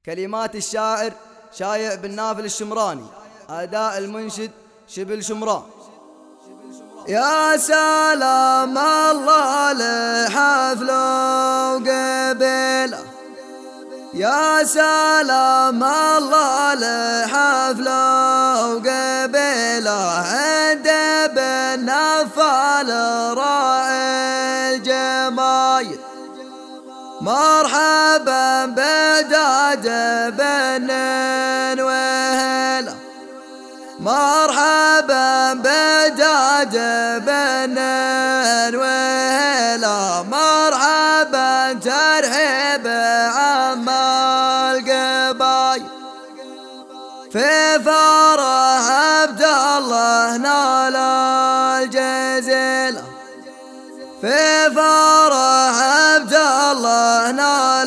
كلمات الشاعر شايع بن نافل الشمراني، أداء المنشد شبل شمران. يا سلام الله لحفل وقبيله، يا سلام الله لحفل وقبيله، عند بن نفال راعي الجمايل. مرحبا بداد بن وهلا، مرحبا بداد بن وهلا، مرحبا ترحيب عم القبايل. في فرح عبد الله نال الجزيلة، في فرح عبد الله نال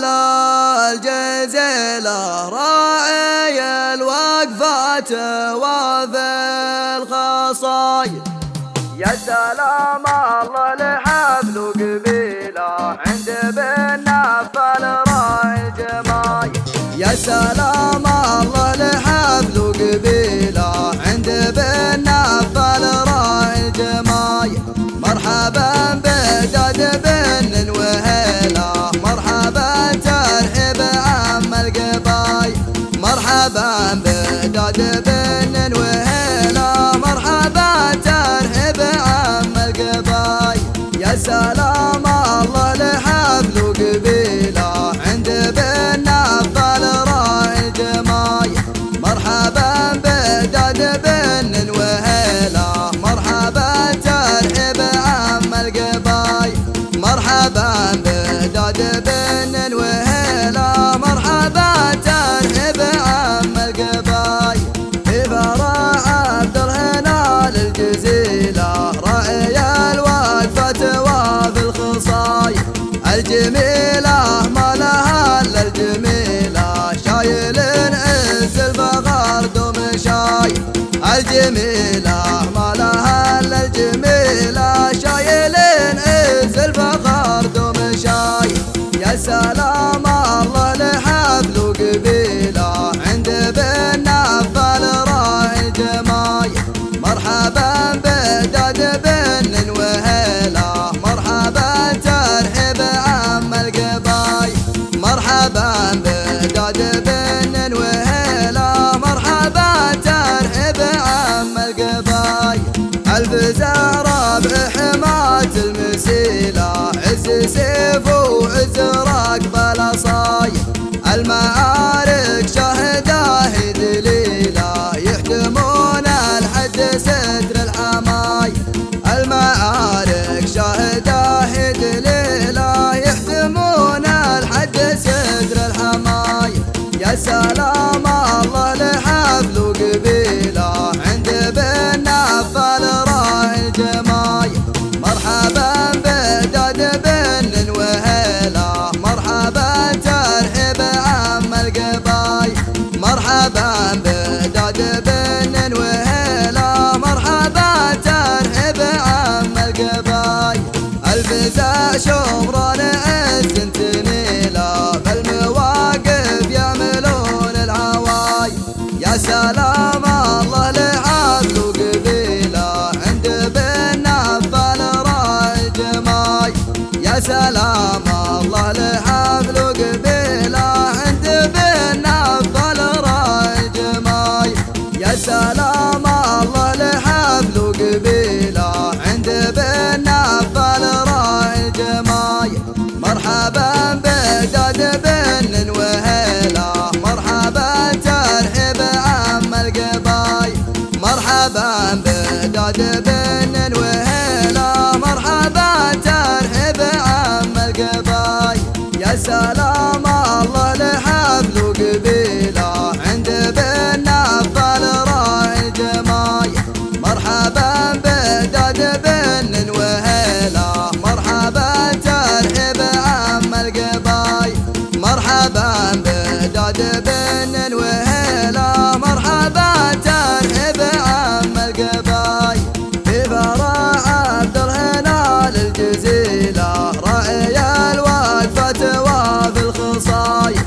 الجزيلة، راعي الوقفات وفي الخصايد. يا سلام الله لحفل وقبيله، عند بن نفال راعي الجمايل. يا سلام الله لحفل وقبيله، عند بن نفال راعي الجمايل. مرحبا بداد بن وهلا، مرحبا ترحيب عم القبايل. مرحبا بداد بن وهلا، مرحبا ترحيب عم القبايل. يا سلام الله لحفل وقبيله، عند بن نفال راعي الجمايل. مرحبا بداد بن وهلا، مرحبا ترحيب عم القبايل. مرحبا بداد بن وهلا، مرحبا ترحيب عم القبايل. فرح عبد الهنا للجزيلة، راعي الوقفة وفي الخصايل. الجميلة ما لها الا الجميلة، شايل عز الفخر دوم شايل. الجميلة ما لها الا الجميلة، شايل عز الفخر دوم شايل. يا سلام الله لحفل وقبيله، عند بن نفال راعي الجمايل. مرحبا بداد بن وهلا، مرحبا ترحيب عم القبايل. مرحبا بداد بن وهلا، مرحبا ترحيب عم القبايل. الفزع ربع حماة المسيلة، عز سيف وعز ركب الأصايل. المعارك شهداه دليلة، يحكمون الحد ستر الحمايل. المعارك شهداه دليلة، يحكمون الحد ستر الحمايل. يا سلام الله لحفل وقبيله، عند بن نفال راعي الجمايل. مرحبا بداد بن وهلا، مرحبا ترحيب عم القبايل. مرحبا بداد بن وهلا، مرحبا ترحيب عم القبايل. الفزع شمران عز تميله، بالمواقف يعملون العوايل. يا سلام الله لحفل وقبيله، عند بن نفال راعي الجمايل. يا سلام الله لحفل وقبيله، عند بن نفال راعي الجمايل. يا سلام الله لحفل وقبيله، عند بن نفال راعي الجمايل. مرحبا بداد بن وهلا، مرحبا ترحيب عم القبايل. مرحبا بداد بن وهلا، مرحبا ترحيب عم القبايل. يا سلام الله لحفل وقبيله، عند بن نفال راعي الجمايل. مرحبا بداد بن وهلا، مرحبا ترحيب عم القبايل. مرحبا بداد بن وهلا، مرحبا ترحيب عم القبايل. في فرح عبد الهنا للجزيلة، راعي الوقفة وفي الخصايل.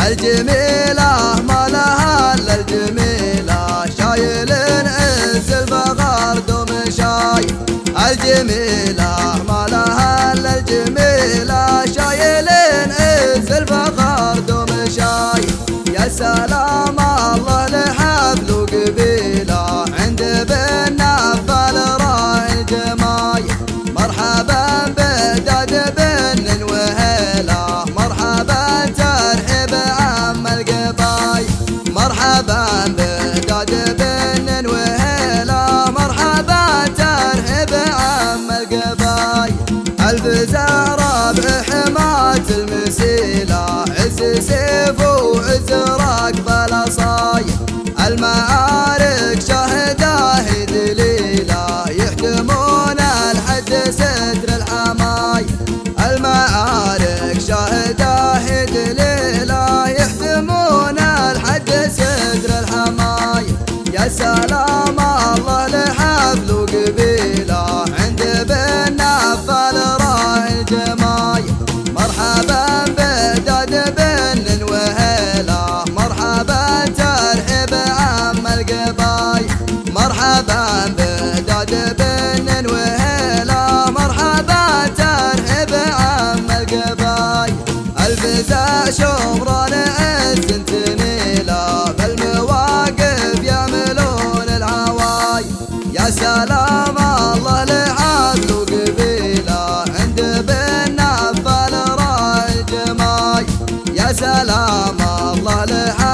الجميلة ما لها الا الجميلة شايلين عز الفخر دوم شايل الجميلة ما لها الا الجميلة شايلين عز الفخر دوم شايل يا سلام الله لحفل وقبيلة عند بالنفل راعي الجمايل مرحبا بداد بن وهيلة مرحبا ترحب عم القبايل مرحبا بداد بن وهيلة مرحبا ترحب عم القبايل ألف زهرة بحماة المسيلة عز سيف وعز ركب الأصايل المعارك شهداه دليلة يحكمون الحد ستر الحمايل المعارك شهداه دليلة يحكمون الحد ستر الحمايل يا سلام الله لحفل وقبيلة عند بالنفل راعي الجمايل مرحبا بداد بن وهيلة مرحبا ترحب عم القبايل مرحبا بداد بن وهيلة مرحبا ترحب عم القبايل ألف ذا شمران عز تميلة بالمواقف يعملون العوايل يا سلام الله لحفل وقبيلة عند بالنفل راعي الجمايل يا سلام الله لحفل